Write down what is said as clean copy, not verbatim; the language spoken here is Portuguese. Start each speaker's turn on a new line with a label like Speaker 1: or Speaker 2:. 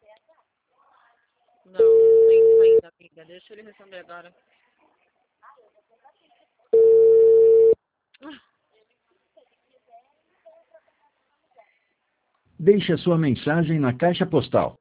Speaker 1: Não, não tem ainda, amiga. Deixa ele responder agora.
Speaker 2: Deixe a sua mensagem na caixa postal